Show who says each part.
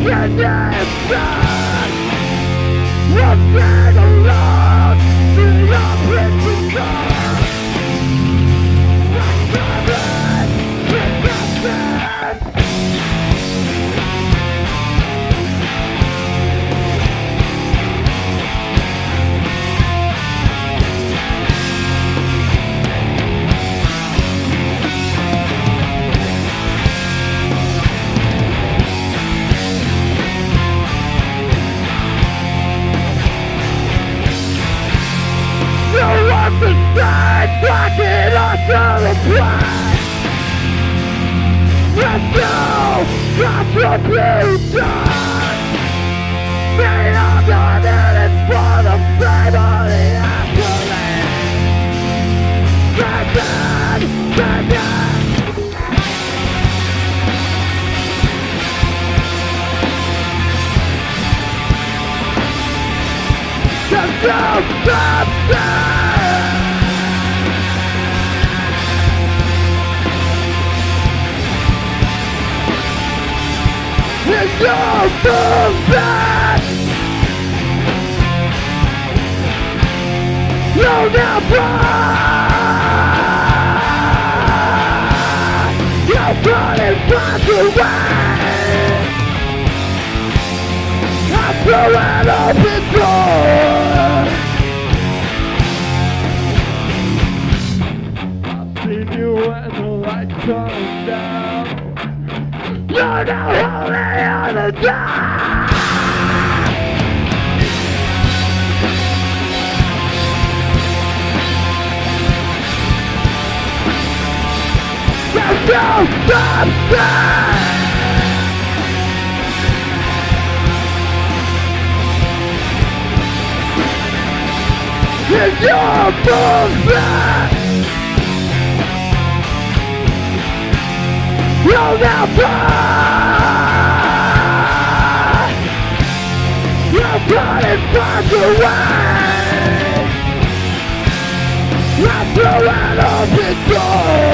Speaker 1: And I'm done. Walking alone to your prison door. I'm covered with nothing. Beside blocking us on the blind. Let's go, drop what you've done. They are not in it for the family accolade. Bad, just don't stop. It's your movement. You'll never. You're running far away. I'm throwing open doors. I've seen you when the light comes down. You're the holy on the dark. There's no substance. It's your movement. You'll never. You're running far away. I'm throwing open doors.